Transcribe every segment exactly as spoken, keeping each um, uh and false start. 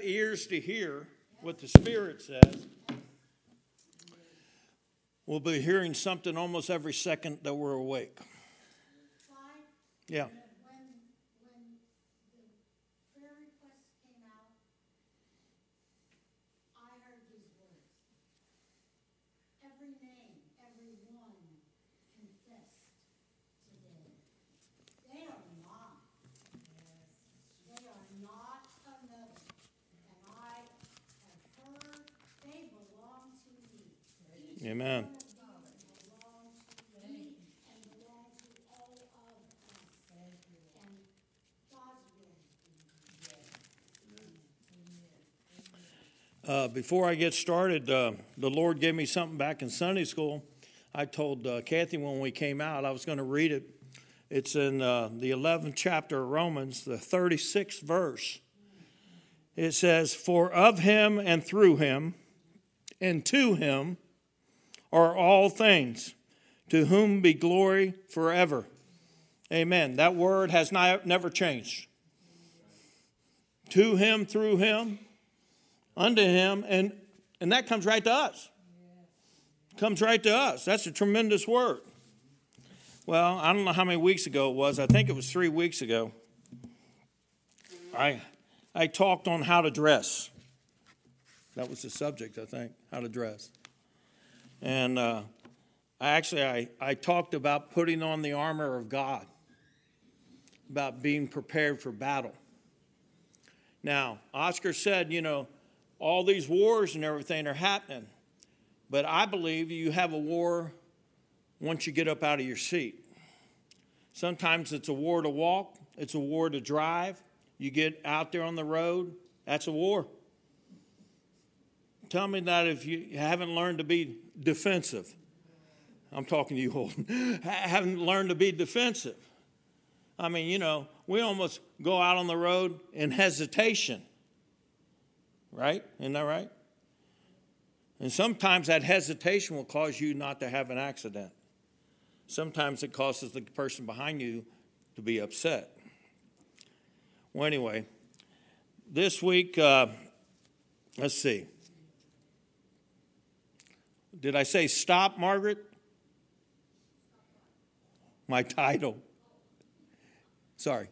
ears to hear what the Spirit says, we'll be hearing something almost every second that we're awake. Yeah. Amen. Uh, before I get started, uh, the Lord gave me something back in Sunday school. I told uh, Kathy when we came out I was going to read it. It's in uh, the eleventh chapter of Romans, the thirty-sixth verse. It says, "For of him and through him and to him are all things, to whom be glory forever." Amen. That word has not, never changed. To him, through him, unto him, and, and that comes right to us. Comes right to us. That's a tremendous word. Well, I don't know how many weeks ago it was. I think it was three weeks ago. I, I talked on how to dress. That was the subject, I think, how to dress. And uh, I actually, I, I talked about putting on the armor of God, about being prepared for battle. Now, Oscar said, you know, all these wars and everything are happening. But I believe you have a war once you get up out of your seat. Sometimes it's a war to walk. It's a war to drive. You get out there on the road. That's a war. Tell me that if you haven't learned to be defensive. I'm talking to you, Holden. Haven't learned to be defensive. I mean, you know, we almost go out on the road in hesitation. Right? Isn't that right? And sometimes that hesitation will cause you not to have an accident. Sometimes it causes the person behind you to be upset. Well, anyway, this week, uh, let's see. Did I say stop, Margaret? My title. Sorry.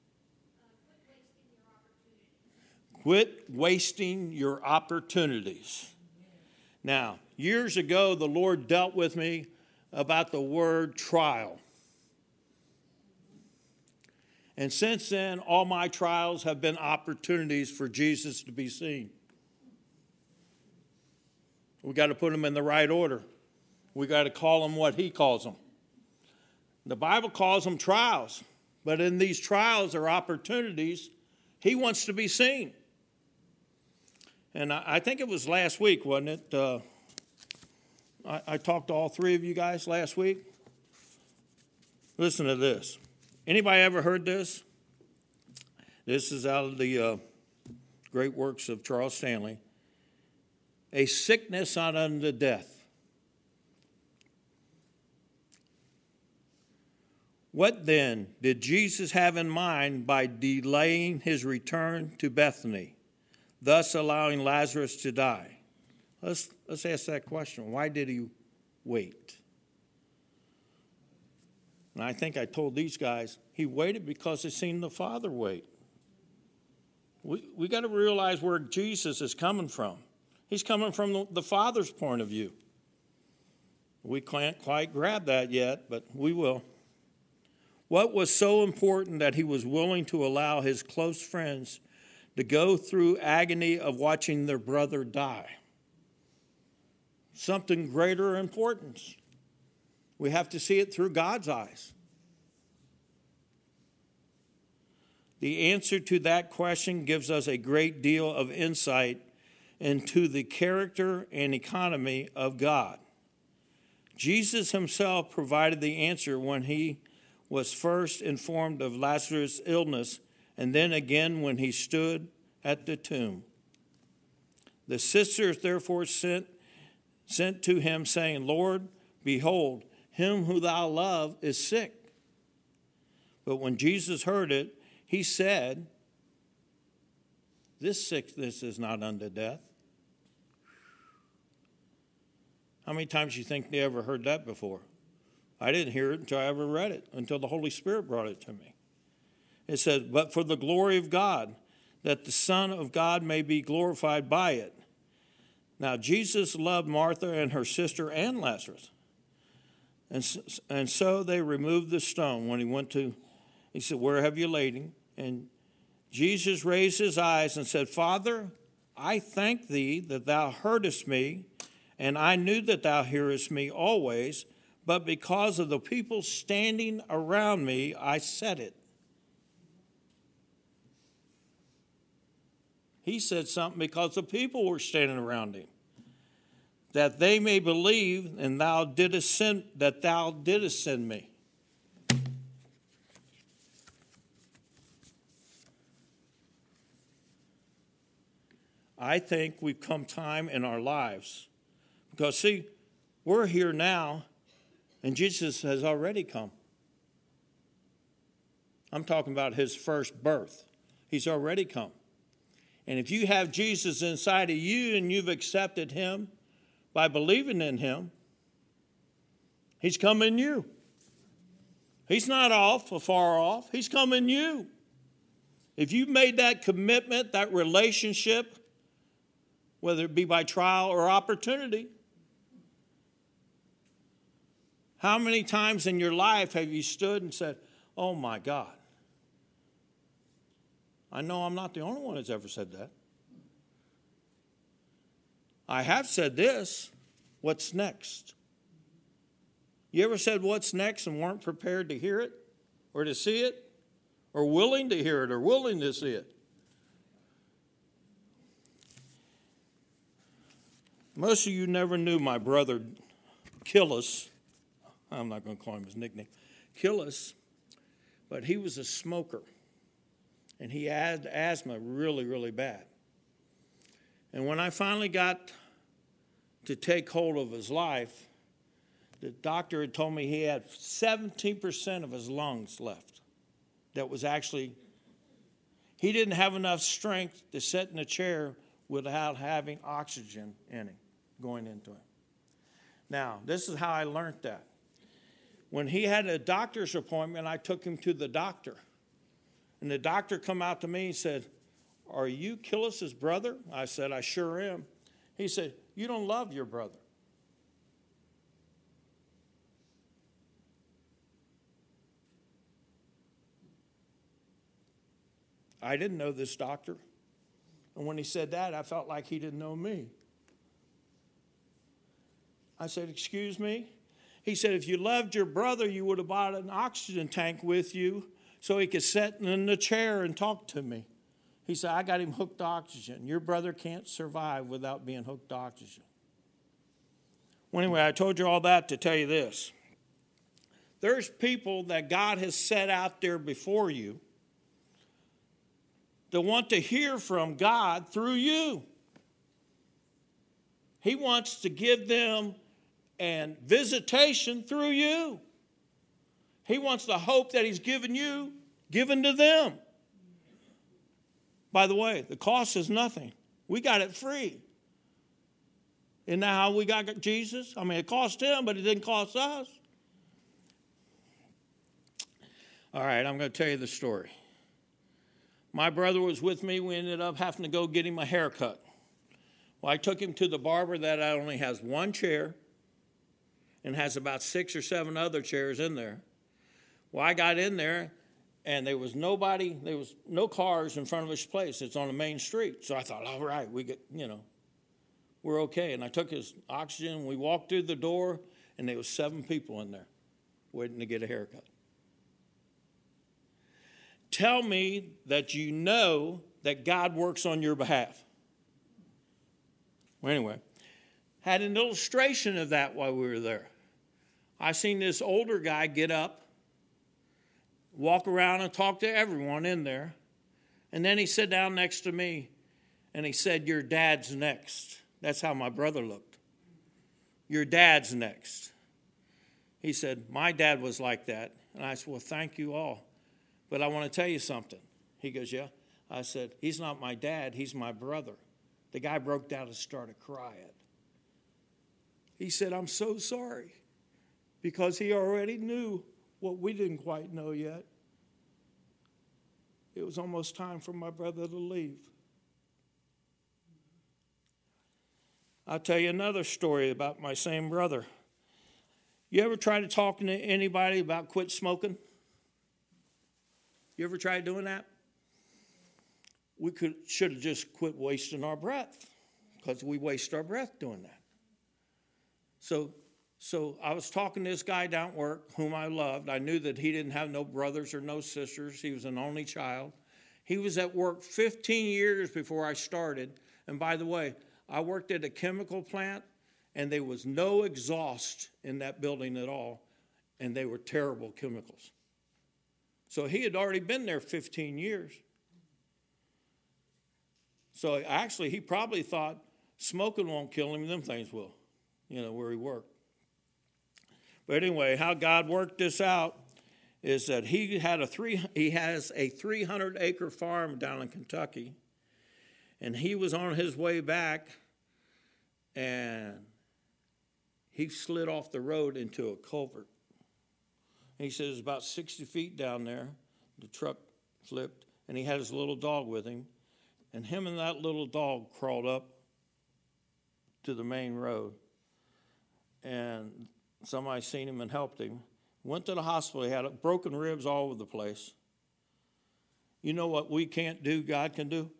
Quit wasting your opportunities. Now, years ago, the Lord dealt with me about the word trial. And since then, all my trials have been opportunities for Jesus to be seen. We got to put them in the right order. We got to call them what he calls them. The Bible calls them trials, but in these trials are opportunities. He wants to be seen. And I, I think it was last week, wasn't it? Uh, I, I talked to all three of you guys last week. Listen to this. Anybody ever heard this? This is out of the uh, great works of Charles Stanley. A sickness not unto death. What then did Jesus have in mind by delaying his return to Bethany, thus allowing Lazarus to die? Let's, let's ask that question. Why did he wait? And I think I told these guys, he waited because he seen the Father wait. We, we got to realize where Jesus is coming from. He's coming from the, the Father's point of view. We can't quite grab that yet, but we will. What was so important that he was willing to allow his close friends to go through agony of watching their brother die? Something greater importance. We have to see it through God's eyes. The answer to that question gives us a great deal of insight into the character and economy of God. Jesus himself provided the answer when he was first informed of Lazarus' illness, and then again when he stood at the tomb. The sisters therefore sent, sent to him, saying, Lord, behold, him who thou love is sick. But when Jesus heard it, he said, This sickness is not unto death. How many times do you think they ever heard that before? I didn't hear it until I ever read it, until the Holy Spirit brought it to me. It says, but for the glory of God, that the Son of God may be glorified by it. Now, Jesus loved Martha and her sister and Lazarus. And, and so they removed the stone when he went to, he said, where have you laid him? And Jesus raised his eyes and said, Father, I thank thee that thou heardest me, and I knew that thou hearest me always, but because of the people standing around me, I said it. He said something because the people were standing around him, that they may believe, and thou didst send, that thou didst send me. I think we've come time in our lives, because see, we're here now, and Jesus has already come. I'm talking about his first birth. He's already come. And if you have Jesus inside of you and you've accepted him by believing in him, he's come in you. He's not off, afar off. He's come in you. If you've made that commitment, that relationship, whether it be by trial or opportunity, how many times in your life have you stood and said, oh my God, I know I'm not the only one that's ever said that. I have said this, what's next? You ever said what's next and weren't prepared to hear it or to see it or willing to hear it or willing to see it? Most of you never knew my brother Killis. I'm not going to call him his nickname. Killis, but he was a smoker. And he had asthma really, really bad. And when I finally got to take hold of his life, the doctor had told me he had seventeen percent of his lungs left. That was actually, he didn't have enough strength to sit in a chair without having oxygen in him, going into him. Now, this is how I learned that. When he had a doctor's appointment, I took him to the doctor. And the doctor come out to me and said, are you Killis's brother? I said, I sure am. He said, you don't love your brother. I didn't know this doctor. And when he said that, I felt like he didn't know me. I said, excuse me? He said, if you loved your brother, you would have bought an oxygen tank with you so he could sit in the chair and talk to me. He said, I got him hooked to oxygen. Your brother can't survive without being hooked to oxygen. Well, anyway, I told you all that to tell you this. There's people that God has set out there before you that want to hear from God through you. He wants to give them a visitation through you. He wants the hope that he's given you, given to them. By the way, the cost is nothing. We got it free. Isn't that how we got Jesus? I mean, it cost him, but it didn't cost us. All right, I'm going to tell you the story. My brother was with me. We ended up having to go get him a haircut. Well, I took him to the barber that only has one chair and has about six or seven other chairs in there. Well, I got in there, and there was nobody, there was no cars in front of his place. It's on the main street. So I thought, all right, we get, you know, we're okay. And I took his oxygen. We walked through the door, and there was seven people in there waiting to get a haircut. Tell me that you know that God works on your behalf. Well, anyway, had an illustration of that while we were there. I seen this older guy get up, walk around and talk to everyone in there. And then he sat down next to me and he said, your dad's next. That's how my brother looked. Your dad's next. He said, my dad was like that. And I said, well, thank you all. But I want to tell you something. He goes, yeah. I said, he's not my dad, he's my brother. The guy broke down and started crying. He said, I'm so sorry, because he already knew what we didn't quite know yet. It was almost time for my brother to leave. I'll tell you another story about my same brother. You ever try to talk to anybody about quit smoking? You ever tried doing that? We could should have just quit wasting our breath, because we waste our breath doing that. So, so I was talking to this guy down at work whom I loved. I knew that he didn't have no brothers or no sisters. He was an only child. He was at work fifteen years before I started. And by the way, I worked at a chemical plant, and there was no exhaust in that building at all, and they were terrible chemicals. So he had already been there fifteen years. So actually, he probably thought smoking won't kill him, them things will, you know, where he worked. But anyway, how God worked this out is that he had a three he has a three hundred acre farm down in Kentucky, and he was on his way back, and he slid off the road into a culvert. He says it's about sixty feet down there. The truck flipped, and he had his little dog with him, and him and that little dog crawled up to the main road, and somebody seen him and helped him. Went to the hospital. He had broken ribs all over the place. You know what we can't do, God can do?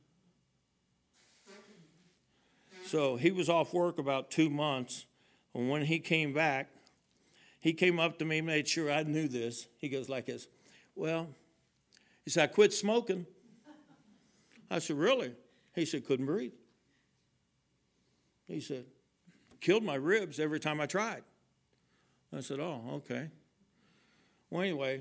So he was off work about two months, and when he came back, he came up to me, made sure I knew this. He goes like this, well, he said, I quit smoking. I said, really? He said, couldn't breathe. He said, killed my ribs every time I tried. I said, oh, okay. Well, anyway,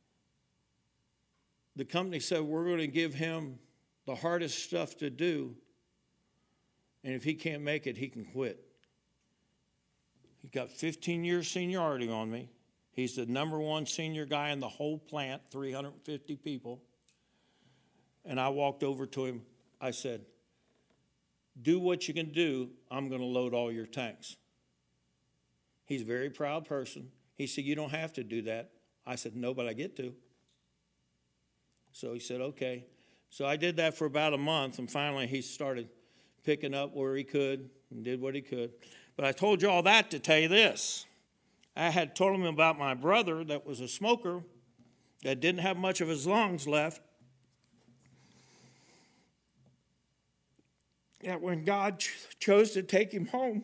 the company said, we're going to give him the hardest stuff to do, and if he can't make it, he can quit. He got fifteen years seniority on me. He's the number one senior guy in the whole plant, three hundred fifty people. And I walked over to him. I said, do what you can do. I'm going to load all your tanks. He's a very proud person. He said, you don't have to do that. I said, no, but I get to. So he said, okay. So I did that for about a month, and finally he started picking up where he could and did what he could. But I told you all that to tell you this. I had told him about my brother that was a smoker that didn't have much of his lungs left. That when God ch- chose to take him home,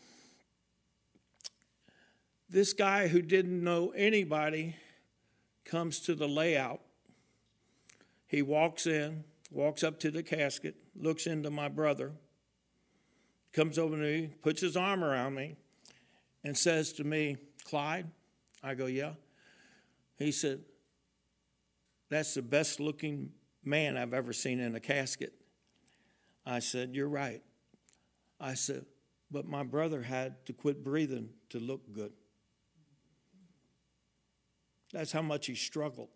this guy who didn't know anybody comes to the layout. He walks in, walks up to the casket, looks into my brother, comes over to me, puts his arm around me, and says to me, Clyde? I go, yeah. He said, that's the best looking man I've ever seen in a casket. I said, you're right. I said, but my brother had to quit breathing to look good. That's how much he struggled.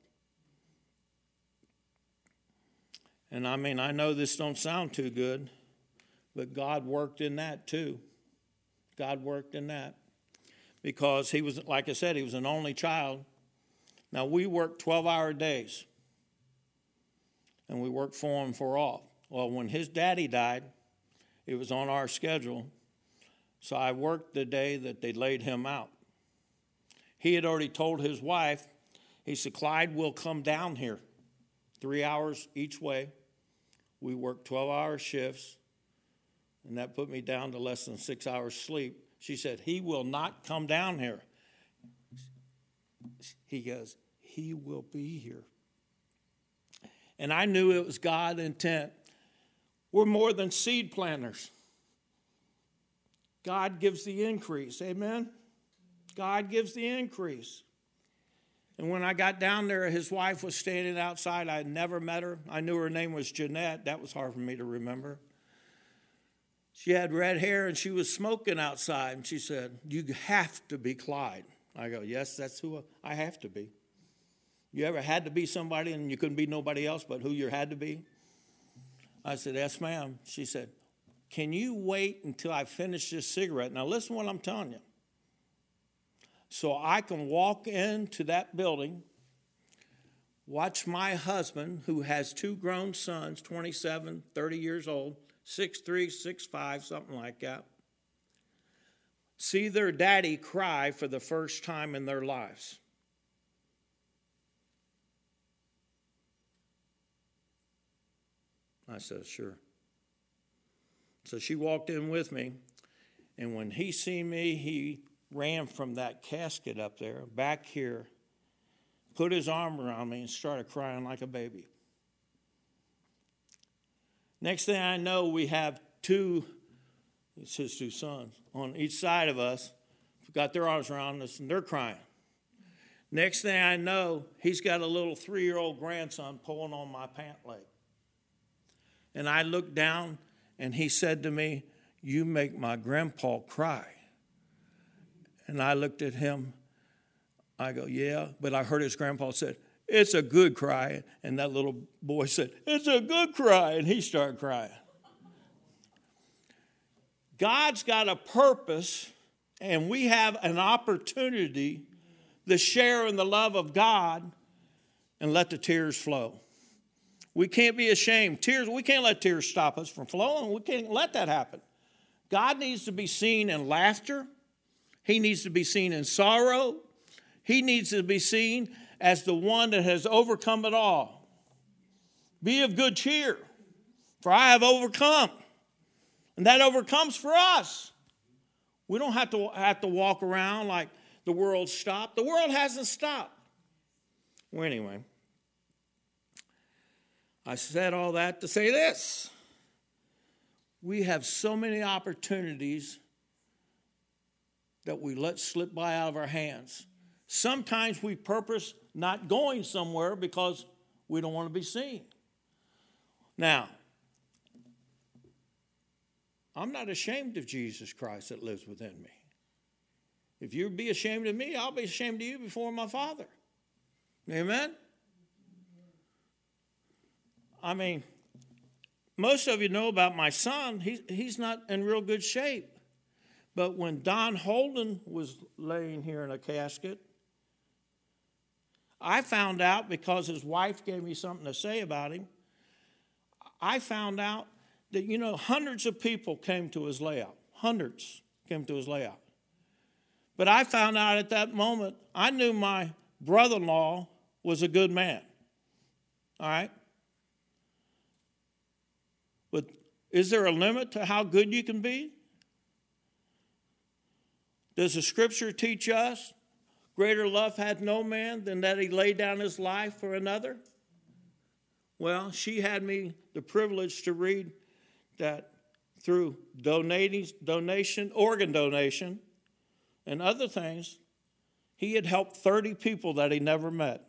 And I mean, I know this don't sound too good, but God worked in that too. God worked in that. Because he was, like I said, he was an only child. Now, we worked twelve-hour days. And we worked four on, four off. Well, when his daddy died, it was on our schedule. So I worked the day that they laid him out. He had already told his wife, he said, Clyde will come down here. Three hours each way. We worked twelve-hour shifts. And that put me down to less than six hours sleep. She said, he will not come down here. He goes, he will be here. And I knew it was God's intent. We're more than seed planters. God gives the increase. Amen? God gives the increase. And when I got down there, his wife was standing outside. I had never met her. I knew her name was Jeanette. That was hard for me to remember. She had red hair, and she was smoking outside. And she said, you have to be Clyde. I go, yes, that's who I have to be. You ever had to be somebody and you couldn't be nobody else but who you had to be? I said, yes, ma'am. She said, can you wait until I finish this cigarette? Now, listen to what I'm telling you. So I can walk into that building, watch my husband, who has two grown sons, twenty-seven, thirty years old, six three, six five, something like that, see their daddy cry for the first time in their lives. I said, sure. So she walked in with me, and when he seen me, he ran from that casket up there, back here, put his arm around me and started crying like a baby. Next thing I know, we have two, it's his two sons, on each side of us, got their arms around us, and they're crying. Next thing I know, he's got a little three-year-old grandson pulling on my pant leg. And I looked down, and he said to me, you make my grandpa cry. And I looked at him. I go, yeah. But I heard his grandpa said, it's a good cry. And that little boy said, it's a good cry. And he started crying. God's got a purpose, and we have an opportunity to share in the love of God and let the tears flow. We can't be ashamed. Tears, we can't let tears stop us from flowing. We can't let that happen. God needs to be seen in laughter. He needs to be seen in sorrow. He needs to be seen as the one that has overcome it all. Be of good cheer, for I have overcome. And that overcomes for us. We don't have to have to walk around like the world stopped. The world hasn't stopped. Well, anyway, I said all that to say this. We have so many opportunities that we let slip by out of our hands. Sometimes we purpose not going somewhere because we don't want to be seen. Now, I'm not ashamed of Jesus Christ that lives within me. If you be ashamed of me, I'll be ashamed of you before my Father. Amen? I mean, most of you know about my son. He, he's not in real good shape. But when Don Holden was laying here in a casket, I found out, because his wife gave me something to say about him, I found out that, you know, hundreds of people came to his layout. Hundreds came to his layout. But I found out at that moment, I knew my brother-in-law was a good man. All right? But is there a limit to how good you can be? Does the scripture teach us greater love hath no man than that he laid down his life for another? Well, she had me the privilege to read that through donating, donation, organ donation, and other things, he had helped thirty people that he never met.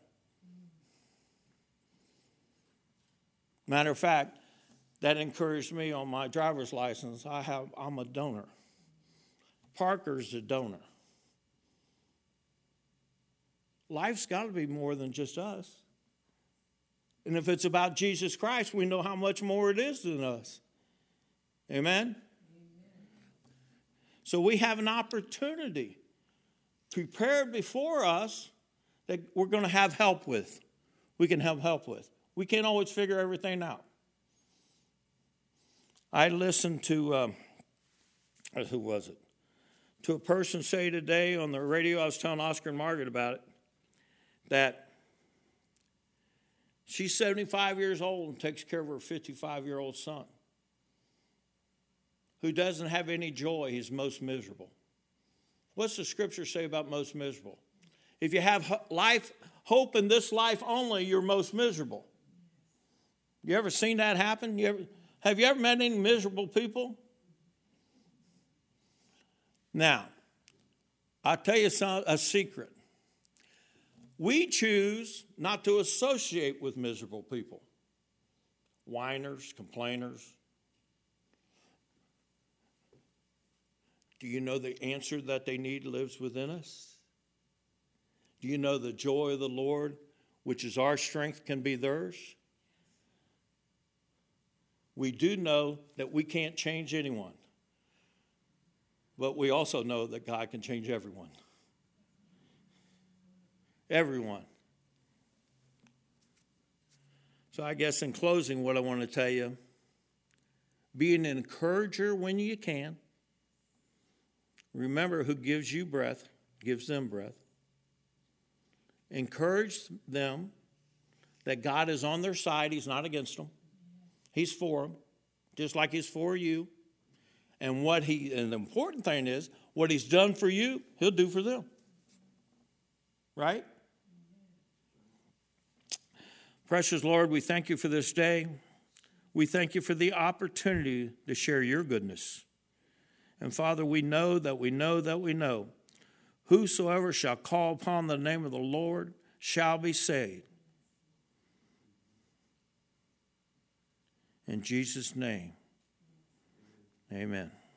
Matter of fact, that encouraged me on my driver's license. I have, I'm a donor. Parker's a donor. Life's got to be more than just us. And if it's about Jesus Christ, we know how much more it is than us. Amen? Amen. So we have an opportunity prepared before us that we're going to have help with. We can have help with. We can't always figure everything out. I listened to, um, who was it? To a person say today on the radio, I was telling Oscar and Margaret about it, that she's seventy-five years old and takes care of her fifty-five-year-old son, who doesn't have any joy. He's most miserable. What's the scripture say about most miserable? If you have life, hope in this life only, you're most miserable. You ever seen that happen? You ever, have you ever met any miserable people? Now, I'll tell you some, a secret. We choose not to associate with miserable people. Whiners, complainers. Do you know the answer that they need lives within us? Do you know the joy of the Lord, which is our strength, can be theirs? We do know that we can't change anyone, but we also know that God can change everyone. Everyone. So I guess in closing, what I want to tell you, be an encourager when you can. Remember, who gives you breath, gives them breath. Encourage them that God is on their side. He's not against them. He's for them, just like he's for you. And what he, and the important thing is, what he's done for you, he'll do for them. Right? Precious Lord, we thank you for this day. We thank you for the opportunity to share your goodness. And Father, we know that we know that we know whosoever shall call upon the name of the Lord shall be saved. In Jesus' name, amen.